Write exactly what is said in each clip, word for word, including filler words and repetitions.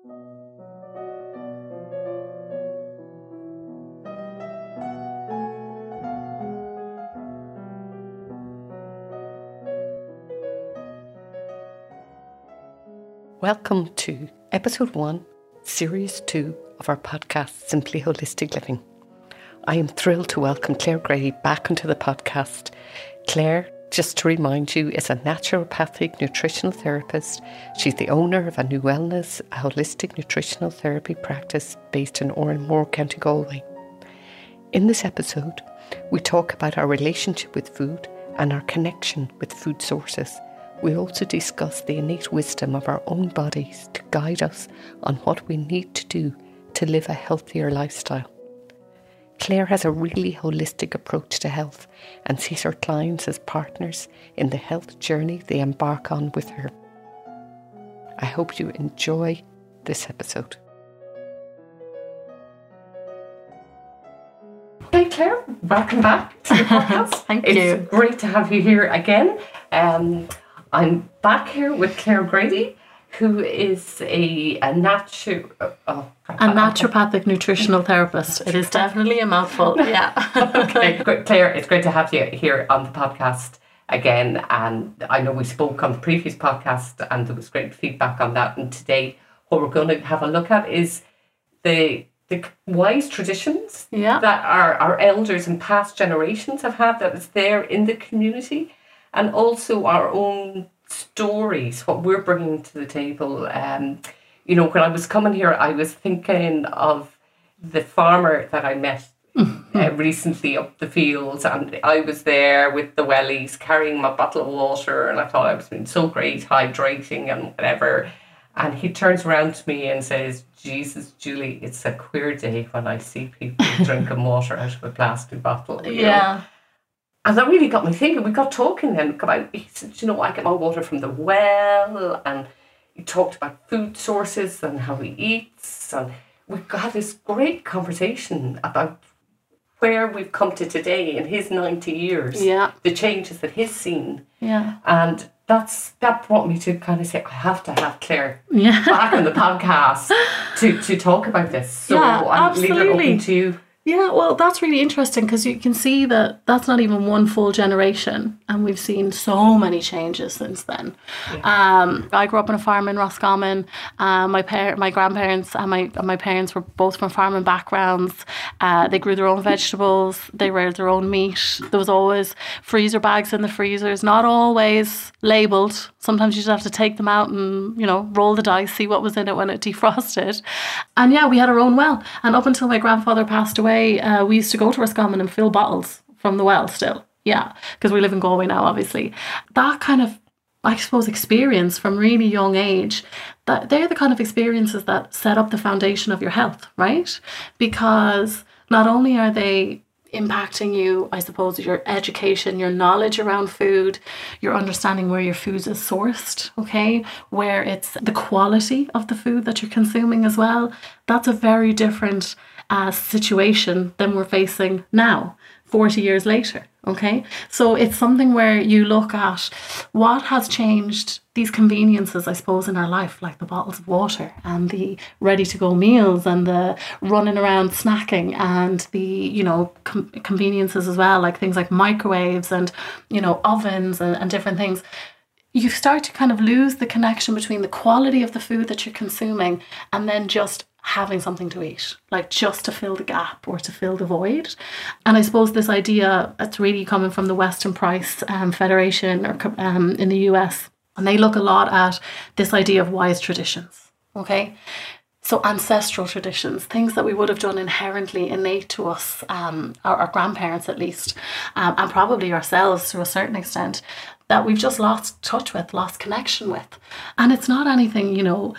Welcome to episode one, series two of our podcast, Simply Holistic Living. I am thrilled to welcome Claire Grady back onto the podcast. Claire, just to remind you, is a naturopathic nutritional therapist. She's the owner of a new wellness, a holistic nutritional therapy practice based in Oranmore, County Galway. In this episode, we talk about our relationship with food and our connection with food sources. We also discuss the innate wisdom of our own bodies to guide us on what we need to do to live a healthier lifestyle. Claire has a really holistic approach to health and sees her clients as partners in the health journey they embark on with her. I hope you enjoy this episode. Hey Claire, welcome back to the podcast. Thank it's you. It's great to have you here again. Um, I'm back here with Claire Grady, who is a, a natu- oh, a naturopathic nutritional therapist. It is definitely a mouthful. Yeah. Okay, Claire, it's great to have you here on the podcast again. And I know we spoke on the previous podcast and there was great feedback on that. And today, what we're going to have a look at is the the wise traditions yeah. that our, our elders and past generations have had that is there in the community. And also our own stories, what we're bringing to the table. Um, you know, when I was coming here, I was thinking of the farmer that I met mm-hmm. uh, recently up the fields, and I was there with the wellies carrying my bottle of water, and I thought I was being so great, hydrating and whatever. And he turns around to me and says, "Jesus, Julie, it's a queer day when I see people drinking water out of a plastic bottle." You yeah. know? And that really got me thinking. We got talking then about, he said, you know, I get my water from the well, and he talked about food sources and how he eats, and we got this great conversation about where we've come to today in his ninety years, yeah. the changes that he's seen. Yeah. And that's that brought me to kind of say, I have to have Claire yeah. back on the podcast to, to talk about this. So yeah, I'll leave it open to you. Yeah, well, that's really interesting because you can see that that's not even one full generation, and we've seen so many changes since then. Yeah. Um, I grew up on a farm in Roscommon. Uh, my par- my grandparents and my and my parents were both from farming backgrounds. Uh, they grew their own vegetables. They reared their own meat. There was always freezer bags in the freezers, not always labelled. Sometimes you just have to take them out and, you know, roll the dice, see what was in it when it defrosted. And yeah, we had our own well. And up until my grandfather passed away, uh, we used to go to Roscommon and fill bottles from the well still. Yeah, because we live in Galway now, obviously. That kind of, I suppose, experience from really young age, that they're the kind of experiences that set up the foundation of your health, right? Because not only are they impacting you, I suppose, your education, your knowledge around food, your understanding where your food is sourced, okay, where it's the quality of the food that you're consuming as well. That's a very different uh, situation than we're facing now, forty years later, okay? So it's something where you look at what has changed, these conveniences, I suppose, in our life, like the bottles of water and the ready-to-go meals and the running around snacking and the, you know, com- conveniences as well, like things like microwaves and, you know, ovens and, and different things. You start to kind of lose the connection between the quality of the food that you're consuming and then just having something to eat, like just to fill the gap or to fill the void. And I suppose this idea, it's really coming from the Weston Price um, Federation or um, in the U S, and they look a lot at this idea of wise traditions, okay? So ancestral traditions, things that we would have done inherently innate to us, um, our, our grandparents at least, um, and probably ourselves to a certain extent, that we've just lost touch with, lost connection with. And it's not anything, you know,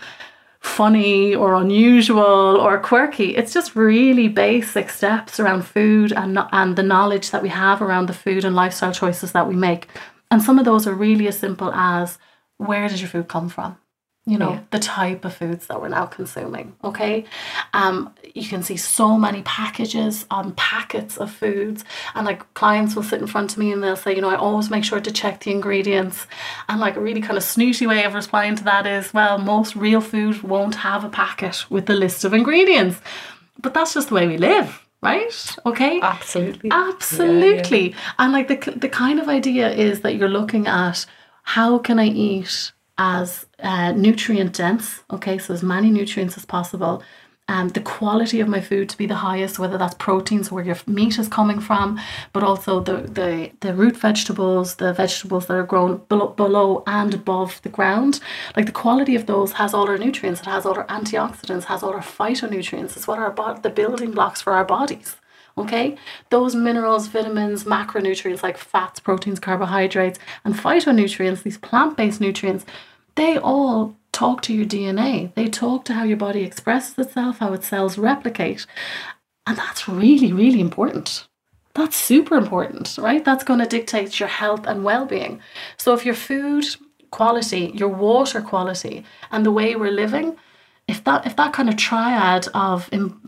funny or unusual or quirky. It's just really basic steps around food and and the knowledge that we have around the food and lifestyle choices that we make. And some of those are really as simple as, where does your food come from? you know, Yeah. the type of foods that we're now consuming, okay? Um, you can see so many packages on packets of foods, and like clients will sit in front of me and they'll say, you know, I always make sure to check the ingredients. And like a really kind of snooty way of replying to that is, well, most real food won't have a packet with the list of ingredients. But that's just the way we live, right? Okay? Absolutely. Absolutely. Yeah, yeah. And like the, the kind of idea is that you're looking at, how can I eat as uh, nutrient dense, okay, so as many nutrients as possible, um, the quality of my food to be the highest, whether that's proteins, where your meat is coming from, but also the the, the root vegetables, the vegetables that are grown below, below and above the ground. Like the quality of those has all our nutrients, it has all our antioxidants, has all our phytonutrients. It's what our bo- the building blocks for our bodies. Okay, those minerals, vitamins, macronutrients like fats, proteins, carbohydrates, and phytonutrients, these plant-based nutrients, they all talk to your D N A. They talk to how your body expresses itself, how its cells replicate. And that's really, really important. That's super important, right? That's going to dictate your health and well-being. So if your food quality, your water quality, and the way we're living, if that if that kind of triad of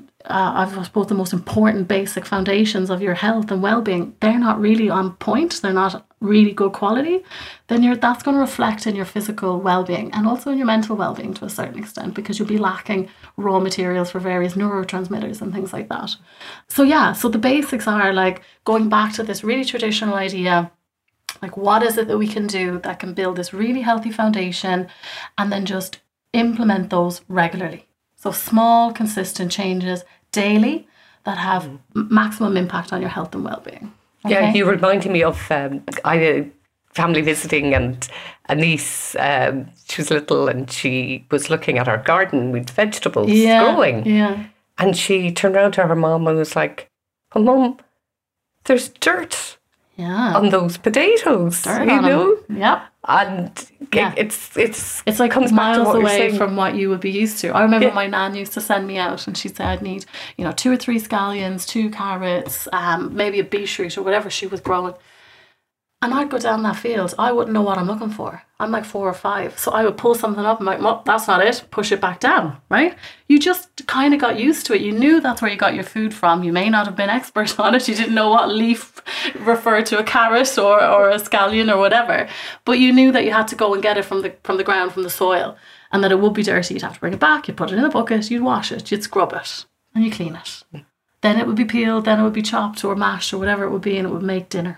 uh, I suppose the most important basic foundations of your health and well-being, they're not really on point, they're not really good quality, then you're that's going to reflect in your physical well-being and also in your mental well-being to a certain extent, because you'll be lacking raw materials for various neurotransmitters and things like that. So yeah, so the basics are like going back to this really traditional idea, like what is it that we can do that can build this really healthy foundation, and then just implement those regularly. So small, consistent changes daily that have mm. maximum impact on your health and well-being. Okay? Yeah, you reminded me of, um, I had a family visiting, and a niece, um, she was little and she was looking at our garden with vegetables yeah, growing. Yeah. And she turned around to her mum and was like, well, Mum, there's dirt yeah. on those potatoes, dirt you on know? Them. Yep. And Yeah. it's it's it's like comes miles away saying. from what you would be used to. I remember Yeah. my nan used to send me out, and she'd say I'd need, you know, two or three scallions, two carrots, um, maybe a beetroot or whatever she was growing. And I'd go down that field. I wouldn't know what I'm looking for. I'm like four or five. So I would pull something up and I'm like, well, that's not it. Push it back down, right? You just kind of got used to it. You knew that's where you got your food from. You may not have been expert on it. You didn't know what leaf referred to a carrot or, or a scallion or whatever. But you knew that you had to go and get it from the from the ground, from the soil. And that it would be dirty. You'd have to bring it back. You'd put it in a bucket. You'd wash it. You'd scrub it. And you clean it. Then it would be peeled. Then it would be chopped or mashed or whatever it would be. And it would make dinner.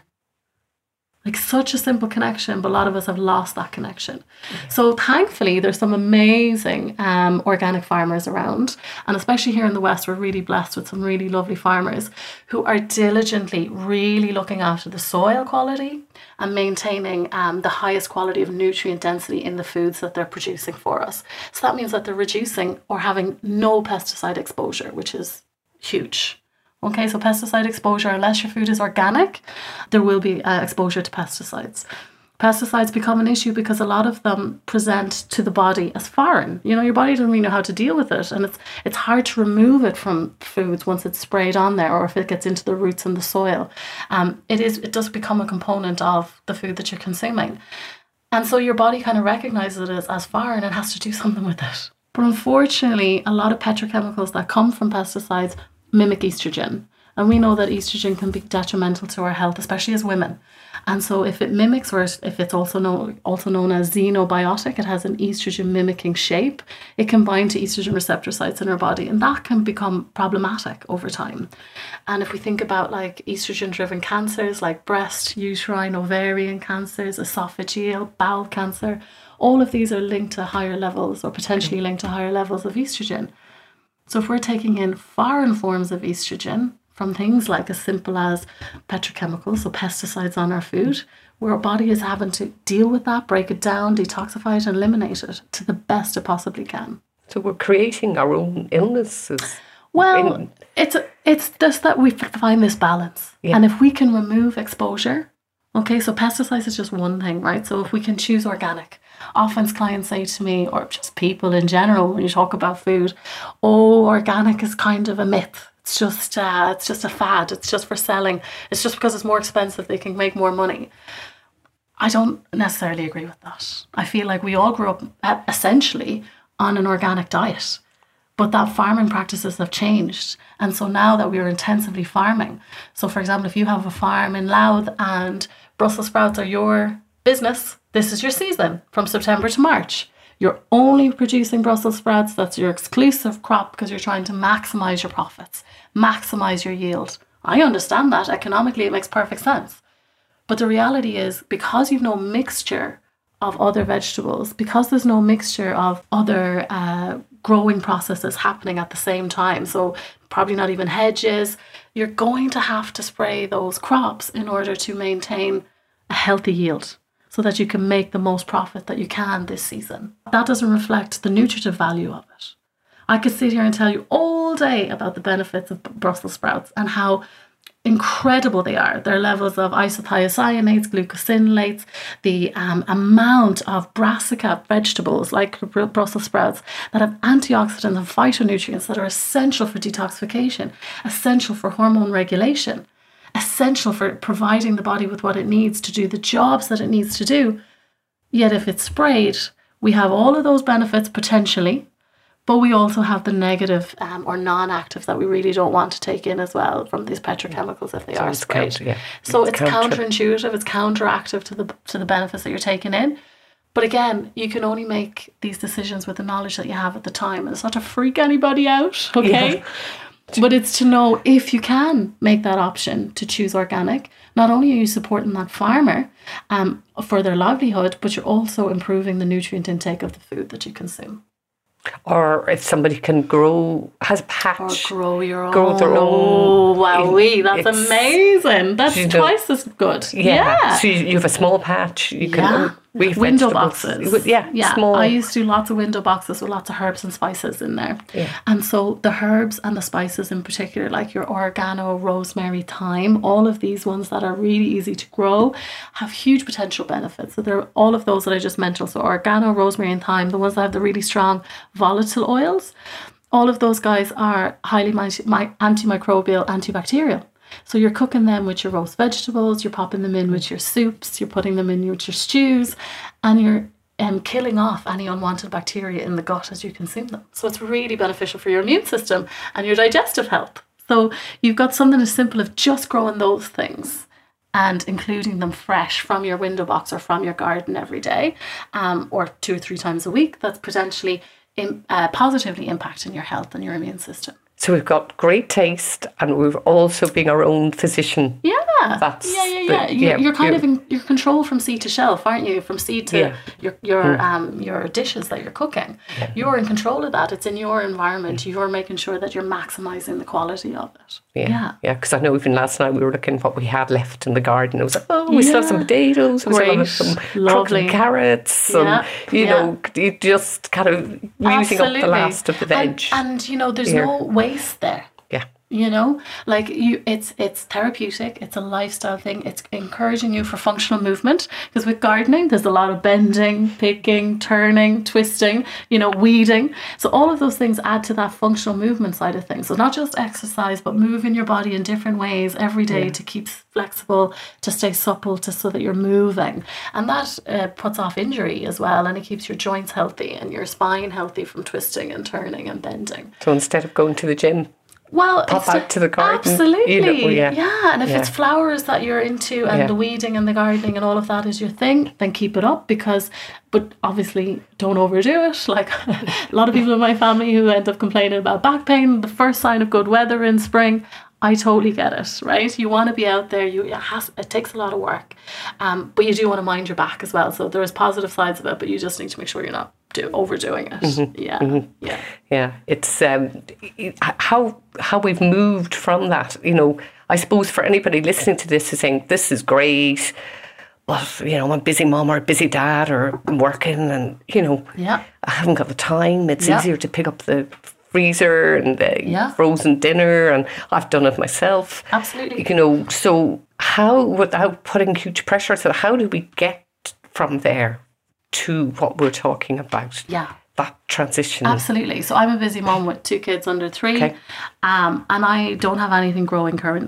Like such a simple connection, but a lot of us have lost that connection. So thankfully, there's some amazing um, organic farmers around. And especially here in the West, we're really blessed with some really lovely farmers who are diligently really looking after the soil quality and maintaining um, the highest quality of nutrient density in the foods that they're producing for us. So that means that they're reducing or having no pesticide exposure, which is huge. Okay, so pesticide exposure, unless your food is organic, there will be uh, exposure to pesticides. Pesticides become an issue because a lot of them present to the body as foreign. You know, your body doesn't really know how to deal with it, and it's it's hard to remove it from foods once it's sprayed on there, or if it gets into the roots in the soil. Um, it is it does become a component of the food that you're consuming. And so your body kind of recognizes it as, as foreign and has to do something with it. But unfortunately, a lot of petrochemicals that come from pesticides mimic estrogen, and we know that estrogen can be detrimental to our health, especially as women. And so if it mimics, or if it's also known also known as xenobiotic, it has an estrogen mimicking shape, it can bind to estrogen receptor sites in our body, and that can become problematic over time. And if we think about like estrogen driven cancers like breast, uterine, ovarian cancers, esophageal, bowel cancer, all of these are linked to higher levels, or potentially linked to higher levels of estrogen. So if we're taking in foreign forms of estrogen from things like as simple as petrochemicals, so pesticides on our food, where our body is having to deal with that, break it down, detoxify it, and eliminate it to the best it possibly can. So we're creating our own illnesses. Well, in... it's it's just that we find this balance. Yeah. And if we can remove exposure, okay, so pesticides is just one thing, right? So if we can choose organic. Often clients say to me, or just people in general, when you talk about food, oh, organic is kind of a myth. It's just uh, it's just a fad. It's just for selling. It's just because it's more expensive, they can make more money. I don't necessarily agree with that. I feel like we all grew up uh, essentially on an organic diet, but that farming practices have changed. And so now that we are intensively farming, so for example, if you have a farm in Louth and Brussels sprouts are your business, this is your season from September to March. You're only producing Brussels sprouts. That's your exclusive crop because you're trying to maximize your profits, maximize your yield. I understand that. Economically, it makes perfect sense. But the reality is, because you've no mixture of other vegetables, because there's no mixture of other uh, growing processes happening at the same time, so probably not even hedges, you're going to have to spray those crops in order to maintain a healthy yield, so that you can make the most profit that you can this season. That doesn't reflect the nutritive value of it. I could sit here and tell you all day about the benefits of Brussels sprouts and how incredible they are. Their levels of isothiocyanates, glucosinolates, the um, amount of brassica vegetables like Brussels sprouts that have antioxidants and phytonutrients that are essential for detoxification, essential for hormone regulation, essential for providing the body with what it needs to do the jobs that it needs to do. Yet if it's sprayed, we have all of those benefits potentially, but we also have the negative um, or non-active that we really don't want to take in as well from these petrochemicals if they so are it's sprayed. Counter, yeah. So it's it's counter. counterintuitive, it's counteractive to the to the benefits that you're taking in. But again, you can only make these decisions with the knowledge that you have at the time. And it's not to freak anybody out, okay? Yeah. But it's to know if you can make that option to choose organic, not only are you supporting that farmer um, for their livelihood, but you're also improving the nutrient intake of the food that you consume. Or if somebody can grow, has a patch. Or grow your own. Grow their own. Oh, wowee, that's it's, amazing. That's you know, twice as good. Yeah. yeah. So you, you have a small patch. You can yeah. we have window vegetables. boxes. Yeah, yeah. small. I used to do lots of window boxes with lots of herbs and spices in there. Yeah. And so the herbs and the spices in particular, like your oregano, rosemary, thyme, all of these ones that are really easy to grow, have huge potential benefits. So they're all of those that I just mentioned. So oregano, rosemary and thyme, the ones that have the really strong volatile oils, all of those guys are highly antimicrobial, antibacterial. So you're cooking them with your roast vegetables, you're popping them in with your soups, you're putting them in with your stews, and you're um, killing off any unwanted bacteria in the gut as you consume them. So it's really beneficial for your immune system and your digestive health. So you've got something as simple as just growing those things and including them fresh from your window box or from your garden every day, um, or two or three times a week. That's potentially in, uh, positively impacting your health and your immune system. So we've got great taste, and we've also been our own physician. Yeah, That's yeah, yeah, the, yeah. You're, yeah, you're kind you're, of in, you're controlled from seed to shelf, aren't you? From seed to yeah. your your mm. um your dishes that you're cooking. Yeah. You're in control of that. It's in your environment. Mm. You're making sure that you're maximising the quality of it. Yeah, yeah. Because yeah, I know even last night we were looking what we had left in the garden. It was like, oh, we yeah. still have some potatoes. We Great. still have some lovely carrots. Yeah. And, you yeah. know, you just kind of using Absolutely. up the last of the veg. And, and you know, there's Here. no waste there. Yeah. You know, like you, it's it's therapeutic. It's a lifestyle thing. It's encouraging you for functional movement, because with gardening, there's a lot of bending, picking, turning, twisting, you know, weeding. So all of those things add to that functional movement side of things. So not just exercise, but moving your body in different ways every day yeah. to keep flexible, to stay supple, to so that you're moving, and that uh, puts off injury as well, and it keeps your joints healthy and your spine healthy from twisting and turning and bending. So instead of going to the gym, well, pop out to the garden. Absolutely. You know, well, yeah. yeah. And if yeah. it's flowers that you're into and yeah. the weeding and the gardening and all of that is your thing, then keep it up, because, but obviously don't overdo it. Like a lot of people in my family who end up complaining about back pain, the first sign of good weather in spring. I totally get it, right? You want to be out there. You it, has, it takes a lot of work, um, but you do want to mind your back as well. So there is positive sides of it, but you just need to make sure you're not do, overdoing it. Mm-hmm. Yeah, mm-hmm. yeah, yeah. It's um, it, how how we've moved from that. You know, I suppose for anybody listening to this is saying this is great, but you know, I'm a busy mom or a busy dad, or I'm working, and you know, yeah, I haven't got the time. It's yeah. easier to pick up the freezer and the yeah. frozen dinner, and I've done it myself. Absolutely. You know, so how, without putting huge pressure, so how do we get from there to what we're talking about? Yeah. That transition. Absolutely. So I'm a busy mom with two kids under three, okay. um, and I don't have anything growing currently.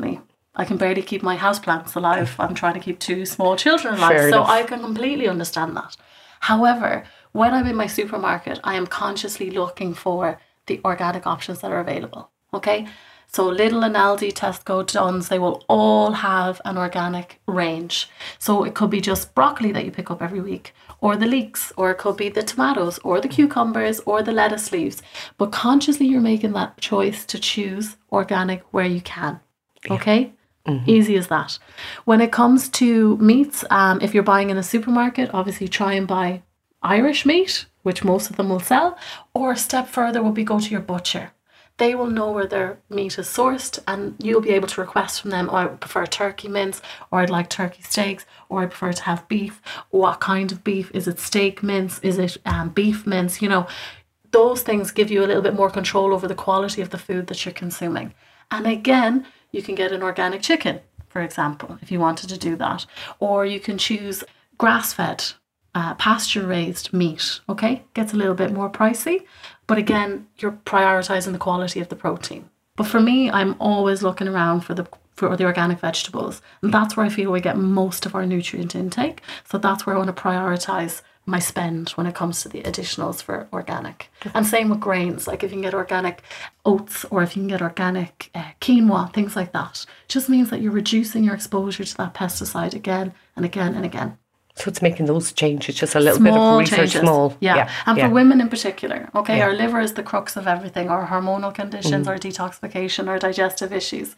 I can barely keep my houseplants alive. I'm trying to keep two small children alive. Fair so enough. I can completely understand that. However, when I'm in my supermarket, I am consciously looking for the organic options that are available. Okay? So Lidl and Aldi, Tesco, Dunnes, they will all have an organic range. So it could be just broccoli that you pick up every week, or the leeks, or it could be the tomatoes, or the cucumbers, or the lettuce leaves. But consciously you're making that choice to choose organic where you can. Okay? Mm-hmm. Easy as that. When it comes to meats, um, if you're buying in a supermarket, obviously try and buy Irish meat, which most of them will sell, or a step further would be go to your butcher. They will know where their meat is sourced, and you'll be able to request from them, oh, I prefer turkey mince, or I'd like turkey steaks, or I prefer to have beef. What kind of beef? Is it steak mince? Is it um, beef mince? You know, those things give you a little bit more control over the quality of the food that you're consuming. And again, you can get an organic chicken, for example, if you wanted to do that. Or you can choose grass-fed, uh, pasture-raised meat, okay? Gets a little bit more pricey. But again, you're prioritizing the quality of the protein. But for me, I'm always looking around for the for the organic vegetables. And that's where I feel we get most of our nutrient intake. So that's where I want to prioritize my spend when it comes to the additionals for organic. And same with grains. Like if you can get organic oats, or if you can get organic uh, quinoa, things like that. It just means that you're reducing your exposure to that pesticide again and again and again. So it's making those changes, just a little Small bit of research, changes. small. Yeah. yeah. And yeah. for women in particular, okay, Yeah. our liver is the crux of everything, our hormonal conditions, Mm. our detoxification, our digestive issues.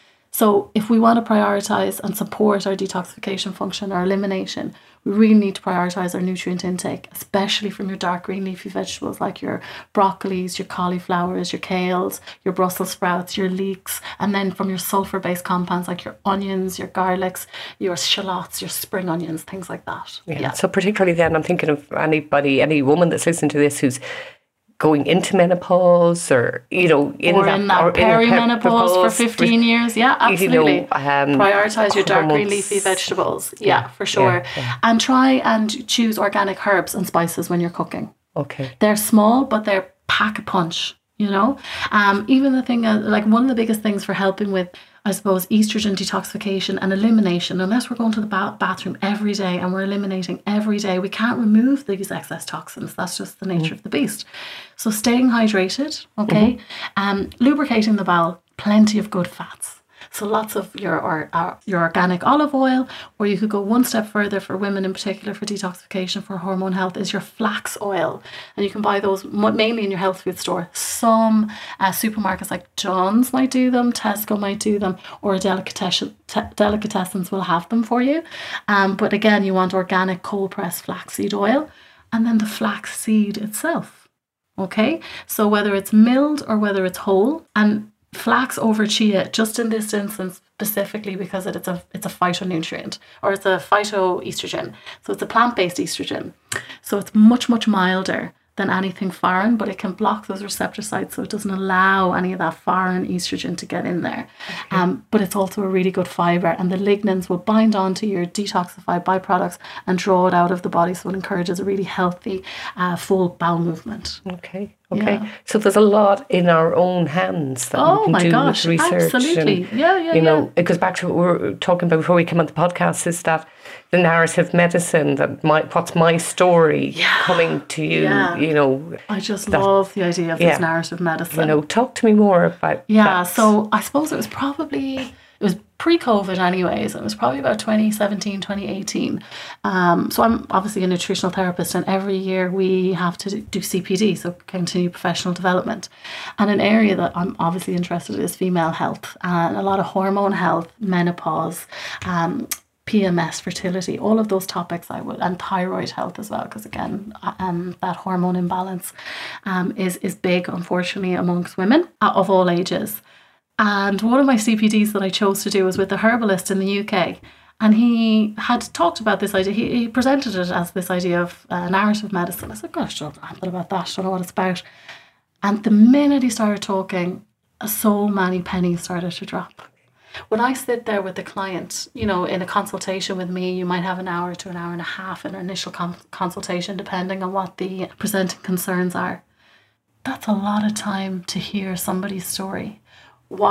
So if we want to prioritise and support our detoxification function, our elimination, we really need to prioritise our nutrient intake, especially from your dark green leafy vegetables like your broccolis, your cauliflowers, your kales, your Brussels sprouts, your leeks, and then from your sulfur-based compounds like your onions, your garlics, your shallots, your spring onions, things like that. Yeah. yeah. So particularly then, I'm thinking of anybody, any woman that's listening to this who's going into menopause, or you know, in or that, in that or perimenopause for fifteen with, years. Yeah, absolutely. You know, um, Prioritize your dark green hormones. leafy vegetables. Yeah, Yeah, for sure. yeah, yeah. And try and choose organic herbs and spices when you're cooking. Okay. They're small, but they're pack a punch, you know? Um, even the thing, uh, like one of the biggest things for helping with, I suppose, estrogen detoxification and elimination, unless we're going to the ba- bathroom every day and we're eliminating every day, we can't remove these excess toxins. That's just the nature mm. of the beast. So staying hydrated, okay? Mm-hmm. Um, lubricating the bowel, plenty of good fats. So lots of your or, uh, your organic olive oil, or you could go one step further for women in particular for detoxification, for hormone health, is your flax oil. And you can buy those mainly in your health food store. Some uh, supermarkets like John's might do them, Tesco might do them, or a delicatessen, te- delicatessens will have them for you. Um, but again, you want organic cold pressed flaxseed oil, and then the flax seed itself. Okay, so whether it's milled or whether it's whole, and flax over chia, just in this instance specifically because it's a it's a phytonutrient, or it's a phytoestrogen. So it's a plant-based estrogen. So it's much, much milder than anything foreign, but it can block those receptor sites, so it doesn't allow any of that foreign estrogen to get in there. Okay. Um, but it's also a really good fibre, and the lignans will bind onto your detoxified byproducts and draw it out of the body, so it encourages a really healthy, uh, full bowel movement. Okay. Okay, Yeah. so there's a lot in our own hands that Oh we can my do gosh, with research. absolutely. And, Yeah, yeah, You know, yeah. it goes back to what we were talking about before we came on the podcast, is that the narrative medicine, that my what's my story Yeah. coming to you, Yeah. you know. I just that- love the idea of yeah. this narrative medicine. You know, talk to me more about Yeah, that. so I suppose it was probably, it was pre-COVID anyways. It was probably about twenty seventeen, twenty eighteen. Um, so I'm obviously a nutritional therapist, and every year we have to do C P D, so continue professional development. And an area that I'm obviously interested in is female health, and a lot of hormone health, menopause, um, P M S, fertility, all of those topics I would, and thyroid health as well, because again, um, that hormone imbalance um, is, is big, unfortunately, amongst women uh, of all ages. And one of my C P Ds that I chose to do was with a herbalist in the U K. And he had talked about this idea. He, he presented it as this idea of uh, narrative medicine. I said, gosh, I don't know anything about that. I don't know what it's about. And the minute he started talking, so many pennies started to drop. When I sit there with the client, you know, in a consultation with me, you might have an hour to an hour and a half in an initial com- consultation, depending on what the presenting concerns are. That's a lot of time to hear somebody's story. What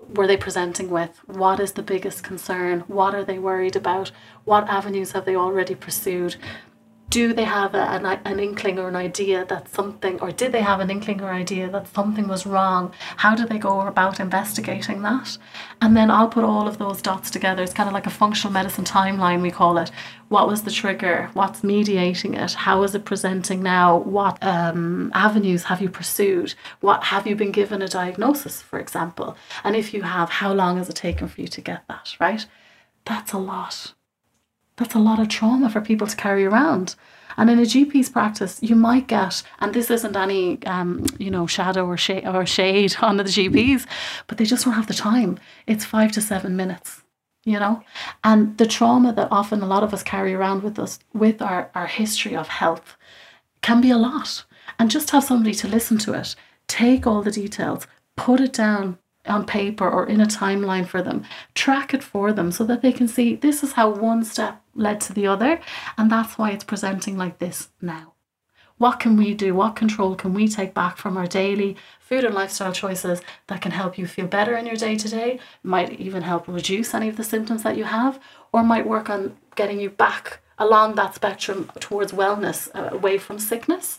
were they presenting with? What is the biggest concern? What are they worried about? What avenues have they already pursued? Do they have a, an, an inkling or an idea that something, or did they have an inkling or idea that something was wrong? How do they go about investigating that? And then I'll put all of those dots together. It's kind of like a functional medicine timeline, we call it. What was the trigger? What's mediating it? How is it presenting now? What um, avenues have you pursued? What have you been given a diagnosis, for example? And if you have, how long has it taken for you to get that, right? That's a lot. That's a lot of trauma for people to carry around. And in a G P's practice, you might get, and this isn't any, um, you know, shadow or, sh- or shade on the G Ps, but they just don't have the time. It's five to seven minutes, you know? And the trauma that often a lot of us carry around with us, with our, our history of health, can be a lot. And just have somebody to listen to it, take all the details, put it down on paper or in a timeline for them, track it for them so that they can see this is how one step led to the other, and that's why it's presenting like this now. What can we do? What control can we take back from our daily food and lifestyle choices that can help you feel better in your day-to-day, might even help reduce any of the symptoms that you have, or might work on getting you back along that spectrum towards wellness, uh, away from sickness.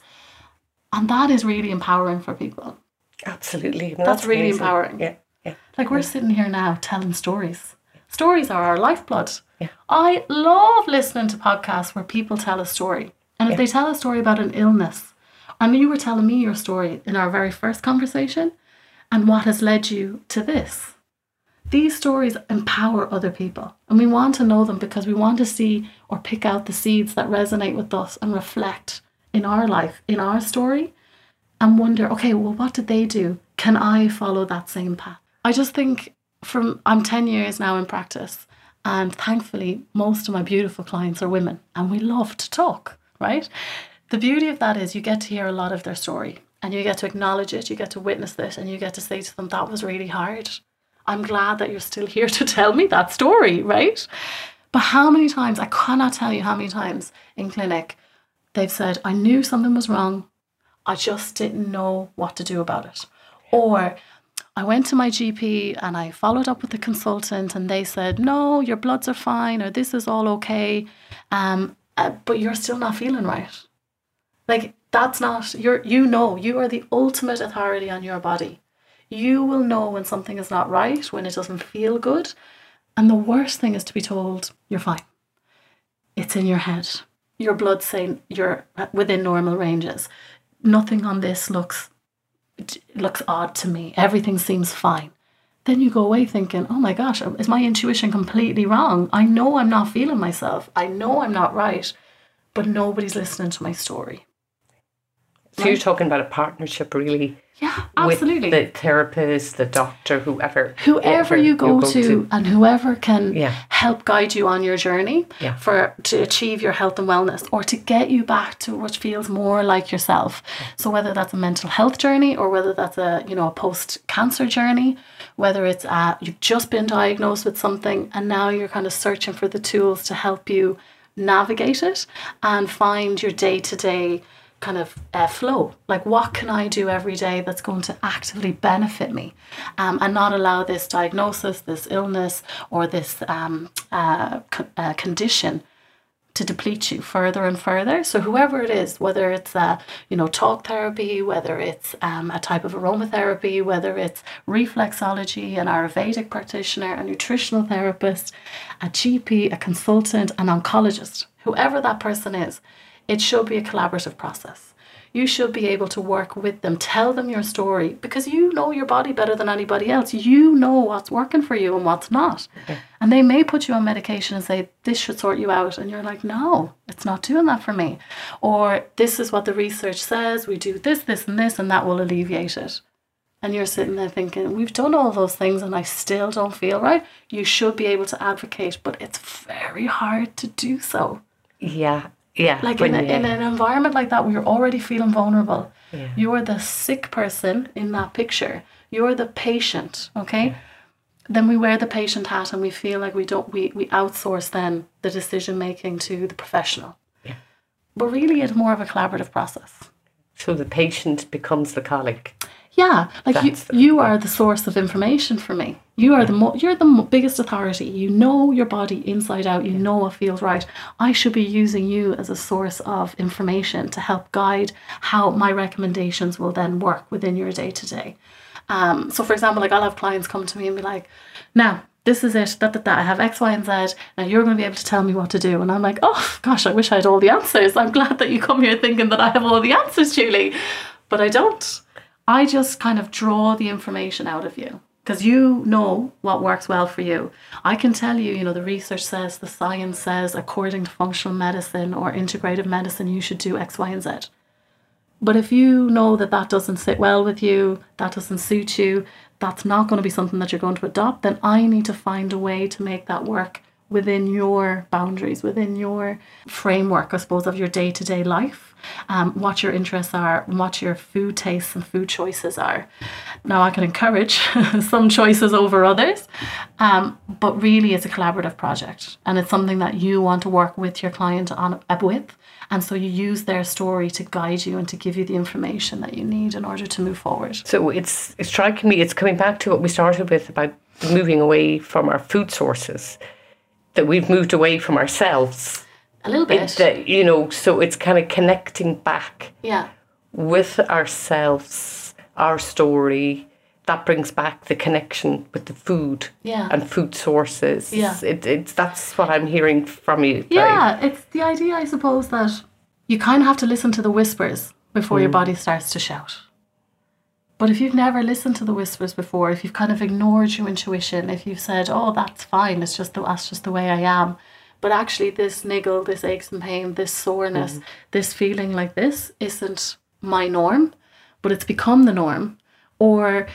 And that is really empowering for people. Absolutely. No, that's, that's really amazing. Empowering. Yeah, yeah. Like we're yeah. sitting here now telling stories. Stories are our lifeblood. Yeah. I love listening to podcasts where people tell a story. And if yeah. they tell a story about an illness, and you were telling me your story in our very first conversation, and what has led you to this. These stories empower other people. And we want to know them because we want to see or pick out the seeds that resonate with us and reflect in our life, in our story. And wonder, okay, well, what did they do? Can I follow that same path? I just think from, I'm ten years now in practice, and thankfully most of my beautiful clients are women, and we love to talk, right? The beauty of that is you get to hear a lot of their story, and you get to acknowledge it, you get to witness it, and you get to say to them, that was really hard. I'm glad that you're still here to tell me that story, right? But how many times, I cannot tell you how many times in clinic, they've said, I knew something was wrong, I just didn't know what to do about it. Or I went to my G P and I followed up with the consultant and they said, no, your bloods are fine, or this is all okay, um, uh, but you're still not feeling right. Like, that's not, you're, you know, you are the ultimate authority on your body. You will know when something is not right, when it doesn't feel good. And the worst thing is to be told, you're fine. It's in your head. Your blood's saying you're within normal ranges. Nothing on this looks looks odd to me. Everything seems fine. Then you go away thinking, oh my gosh, is my intuition completely wrong? I know I'm not feeling myself. I know I'm not right, but nobody's listening to my story. So right? You're talking about a partnership, really. Yeah, absolutely. With the therapist, the doctor, whoever. Whoever you go, you go to, to and whoever can yeah. help guide you on your journey yeah. for to achieve your health and wellness, or to get you back to what feels more like yourself. So whether that's a mental health journey, or whether that's a, you know, a post-cancer journey, whether it's a, you've just been diagnosed with something and now you're kind of searching for the tools to help you navigate it and find your day-to-day kind of uh, flow. Like, what can I do every day that's going to actively benefit me, um, and not allow this diagnosis, this illness, or this um, uh, co- uh, condition to deplete you further and further. So whoever it is, whether it's uh, you know, talk therapy, whether it's um, a type of aromatherapy, whether it's reflexology, an Ayurvedic practitioner, a nutritional therapist, a G P, a consultant, an oncologist, whoever that person is, it should be a collaborative process. You should be able to work with them, tell them your story, because you know your body better than anybody else. You know what's working for you and what's not. Okay. And they may put you on medication and say, this should sort you out. And you're like, no, it's not doing that for me. Or this is what the research says. We do this, this, and this, and that will alleviate it. And you're sitting there thinking, we've done all those things and I still don't feel right. You should be able to advocate, but it's very hard to do so. Yeah. Yeah, like in, a, in an environment like that where you're already feeling vulnerable, yeah. you're the sick person in that picture. You're the patient, okay? Yeah. Then we wear the patient hat and we feel like we don't we, we outsource then the decision making to the professional. Yeah. But really, it's more of a collaborative process. So the patient becomes the colleague. Yeah, like you, That's the- you are the source of information for me. You are the mo- you're the mo- biggest authority. You know your body inside out. You know what feels right. I should be using you as a source of information to help guide how my recommendations will then work within your day to day. Um, so, for example, like I'll have clients come to me and be like, "Now, this is it. That that that I have X, Y, and Z. Now you're going to be able to tell me what to do." And I'm like, "Oh gosh, I wish I had all the answers. I'm glad that you come here thinking that I have all the answers, Julie, but I don't." I just kind of draw the information out of you because you know what works well for you. I can tell you, you know, the research says, the science says, according to functional medicine or integrative medicine, you should do X, Y, and Z. But if you know that that doesn't sit well with you, that doesn't suit you, that's not going to be something that you're going to adopt, then I need to find a way to make that work within your boundaries, within your framework, I suppose, of your day-to-day life, um, what your interests are, and what your food tastes and food choices are. Now, I can encourage some choices over others, um, but really it's a collaborative project, and it's something that you want to work with your client on with, and so you use their story to guide you and to give you the information that you need in order to move forward. So it's, it's striking me, it's coming back to what we started with about moving away from our food sources, that we've moved away from ourselves. A little bit. That, you know, so it's kind of connecting back Yeah. with ourselves, our story. That brings back the connection with the food Yeah. and food sources. Yeah. It, it's, that's what I'm hearing from you. Yeah, it's the idea, I suppose, that you kind of have to listen to the whispers before mm. your body starts to shout. But if you've never listened to the whispers before, if you've kind of ignored your intuition, if you've said, oh, that's fine, it's just the, that's just the way I am, but actually this niggle, this aches and pain, this soreness, mm. this feeling like this isn't my norm, but it's become the norm, or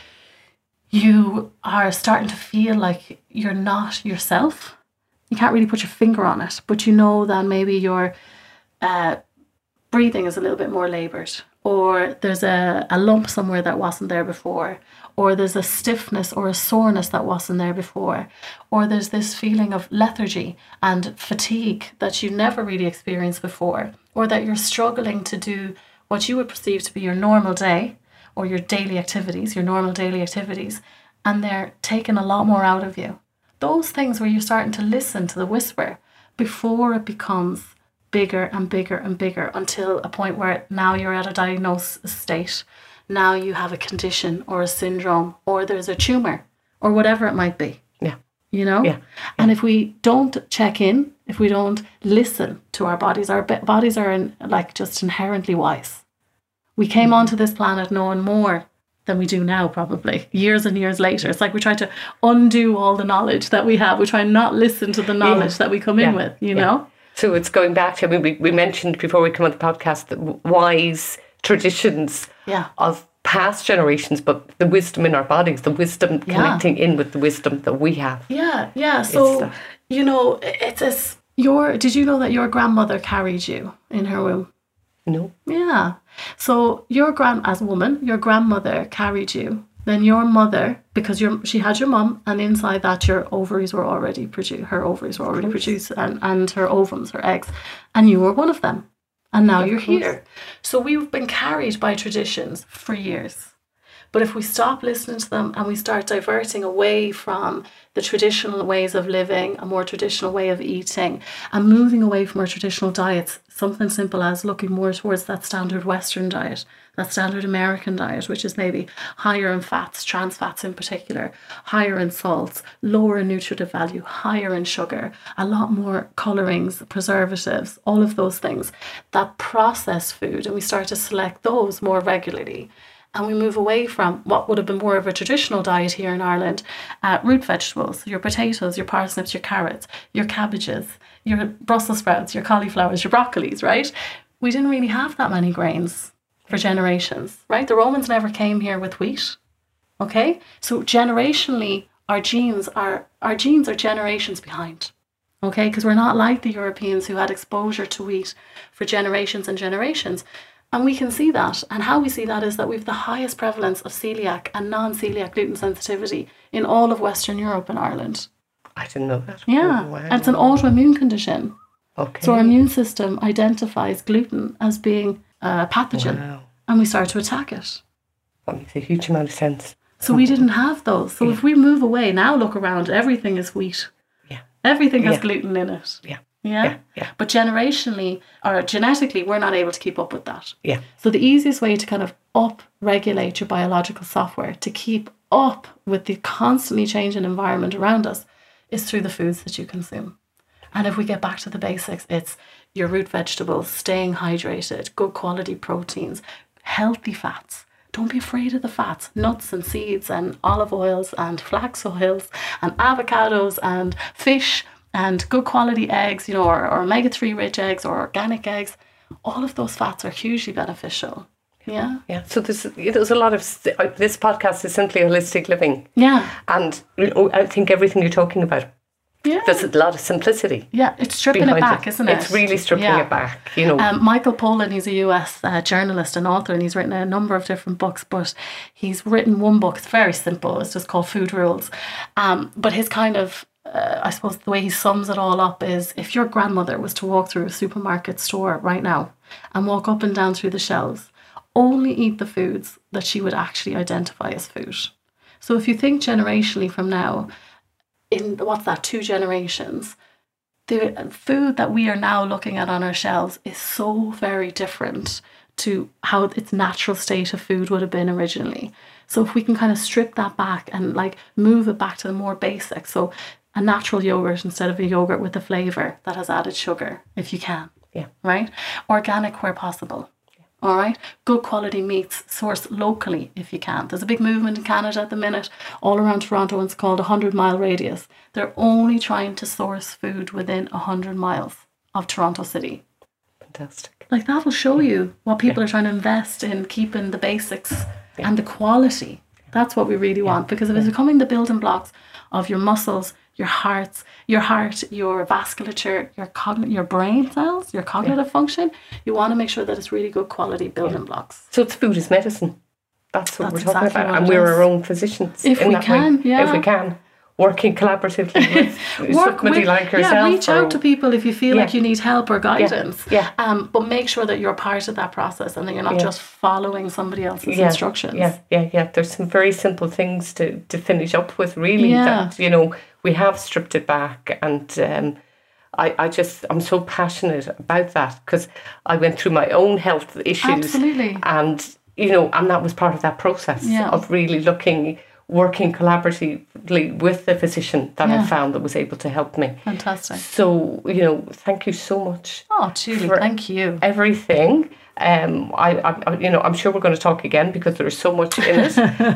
you are starting to feel like you're not yourself. You can't really put your finger on it, but you know that maybe your uh, breathing is a little bit more laboured, or there's a, a lump somewhere that wasn't there before, or there's a stiffness or a soreness that wasn't there before, or there's this feeling of lethargy and fatigue that you never really experienced before, or that you're struggling to do what you would perceive to be your normal day or your daily activities, your normal daily activities, and they're taking a lot more out of you. Those things where you're starting to listen to the whisper before it becomes bigger and bigger and bigger until a point where now you're at a diagnosis state. Now you have a condition or a syndrome, or there's a tumour or whatever it might be. Yeah. You know? Yeah. And if we don't check in, if we don't listen to our bodies, our be- bodies are in, like just inherently wise. We came mm-hmm. onto this planet knowing more than we do now, probably years and years later. It's like we try to undo all the knowledge that we have. We try not listen to the knowledge yeah. that we come yeah. in with, you yeah. know? So it's going back to, I mean, we, we mentioned before we come on the podcast, the wise traditions yeah. of past generations, but the wisdom in our bodies, the wisdom yeah. connecting in with the wisdom that we have. Yeah, yeah. So, you know, it's as your, did you know that your grandmother carried you in her womb? No. Yeah. So your grand, as a woman, your grandmother carried you. Then your mother, because your she had your mum, and inside that your ovaries were already produced. Her ovaries were already produced, and, and her ovums, her eggs, and you were one of them. And now you're here. So we've been carried by traditions for years. But if we stop listening to them and we start diverting away from the traditional ways of living, a more traditional way of eating, and moving away from our traditional diets, something simple as looking more towards that standard Western diet, that standard American diet, which is maybe higher in fats, trans fats in particular, higher in salts, lower in nutritive value, higher in sugar, a lot more colorings, preservatives, all of those things, that processed food, and we start to select those more regularly. And we move away from what would have been more of a traditional diet here in Ireland, uh, root vegetables, your potatoes, your parsnips, your carrots, your cabbages, your Brussels sprouts, your cauliflowers, your broccolis, right? We didn't really have that many grains for generations, right? The Romans never came here with wheat, okay? So generationally, our genes are, our genes are generations behind, okay? Because we're not like the Europeans who had exposure to wheat for generations and generations. And we can see that. And how we see that is that we have the highest prevalence of celiac and non-celiac gluten sensitivity in all of Western Europe and Ireland. I didn't know that. Yeah. Oh, wow. And it's an autoimmune condition. Okay. So our immune system identifies gluten as being a pathogen. Wow. And we start to attack it. That makes a huge amount of sense. So we didn't have those. So Yeah. if we move away, now look around, everything is wheat. Yeah. Everything has Yeah. gluten in it. Yeah. Yeah? Yeah. Yeah. But generationally or genetically, we're not able to keep up with that. Yeah. So the easiest way to kind of up-regulate your biological software, to keep up with the constantly changing environment around us, is through the foods that you consume. And if we get back to the basics, it's your root vegetables, staying hydrated, good quality proteins, healthy fats. Don't be afraid of the fats, nuts and seeds and olive oils and flax oils and avocados and fish and good quality eggs, you know, or, or omega three rich eggs or organic eggs. All of those fats are hugely beneficial. Yeah. Yeah. So there's, there's a lot of, this podcast is simply holistic living. Yeah. And you know, I think everything you're talking about, Yeah. there's a lot of simplicity. Yeah, it's stripping it behind back, isn't it? It's really stripping Yeah. it back, you know. Um, Michael Pollan, he's a U S uh, journalist and author, and he's written a number of different books, but he's written one book, it's very simple, it's just called Food Rules. Um, but his kind of, uh, I suppose the way he sums it all up is, if your grandmother was to walk through a supermarket store right now and walk up and down through the shelves, only eat the foods that she would actually identify as food. So if you think generationally from now, in what's that, two generations, the food that we are now looking at on our shelves is so very different to how its natural state of food would have been originally. So if we can kind of strip that back and like move it back to the more basic, so a natural yogurt instead of a yogurt with a flavour that has added sugar, if you can. Yeah. Right? Organic where possible. All right. Good quality meats sourced locally if you can. There's a big movement in Canada at the minute, all around Toronto, and it's called a hundred mile radius. They're only trying to source food within a hundred miles of Toronto City. Fantastic. Like that will show you what people Yeah. are trying to invest in, keeping the basics yeah. and the quality. That's what we really want, because if it's becoming the building blocks of your muscles, your hearts, your heart, your vasculature, your cogn- your brain cells, your cognitive yeah. function, you want to make sure that it's really good quality building yeah. blocks. So it's food is medicine. That's what That's we're talking exactly about. what And it we're is. our own physicians. If in we that can, way. yeah. If we can. Working collaboratively with Work somebody with, like yourself. Yeah, reach or, out to people if you feel yeah. like you need help or guidance. Yeah. yeah. Um, but make sure that you're part of that process and that you're not Yeah. just following somebody else's yeah. instructions. Yeah, yeah, yeah. There's some very simple things to, to finish up with, really. Yeah. That, you know, we have stripped it back. And um, I, I just, I'm so passionate about that because I went through my own health issues. Absolutely. And, you know, and that was part of that process Yeah. of really looking, working collaboratively with the physician that Yeah. I found that was able to help me. Fantastic. So, you know, thank you so much. Oh, Julie, for thank you. Everything. Um, I, I, you know, I'm sure we're going to talk again because there's so much in it.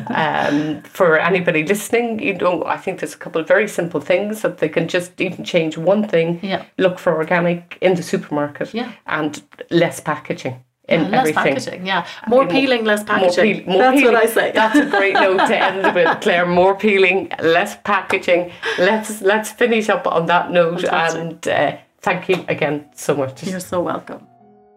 um, for anybody listening, you know, I think there's a couple of very simple things that they can just even change one thing. Yeah. Look for organic in the supermarket. Yeah. And less packaging. In Yeah, less everything. packaging, yeah. More More- peeling, less packaging. More peel- more That's peeling. what I say. That's a great note to end with, Claire. More peeling, less packaging. Let's let's finish up on that note. Fantastic. And uh, thank you again so much. You're so welcome.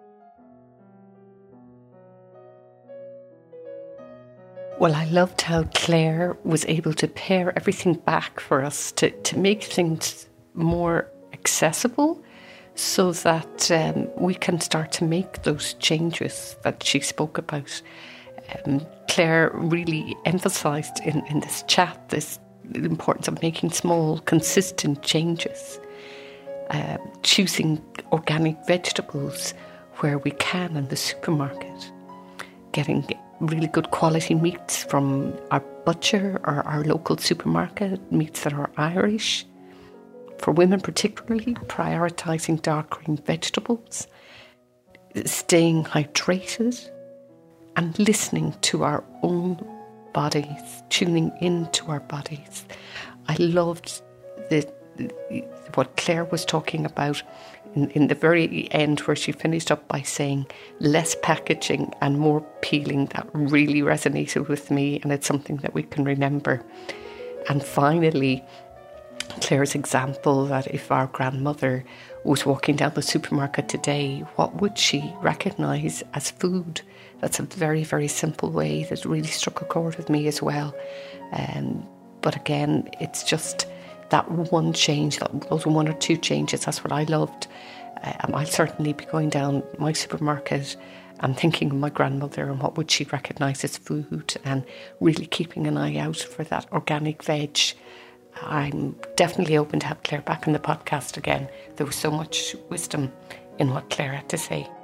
Well, I loved how Claire was able to pare everything back for us to, to make things more accessible so that um, we can start to make those changes that she spoke about. Um, Claire really emphasised in, in this chat this the importance of making small, consistent changes, uh, choosing organic vegetables where we can in the supermarket, getting really good quality meats from our butcher or our local supermarket, meats that are Irish. For women particularly, prioritising dark green vegetables, staying hydrated and listening to our own bodies, tuning into our bodies. I loved the, what Claire was talking about in, in the very end where she finished up by saying less packaging and more peeling. That really resonated with me, and it's something that we can remember. And finally, Claire's example that if our grandmother was walking down the supermarket today, what would she recognise as food? That's a very, very simple way that really struck a chord with me as well. Um, but again, it's just that one change, that, those one or two changes, that's what I loved. Um, I'll certainly be going down my supermarket I'm thinking of my grandmother and what would she recognise as food, and really keeping an eye out for that organic veg. I'm definitely open to have Claire back on the podcast again. There was so much wisdom in what Claire had to say.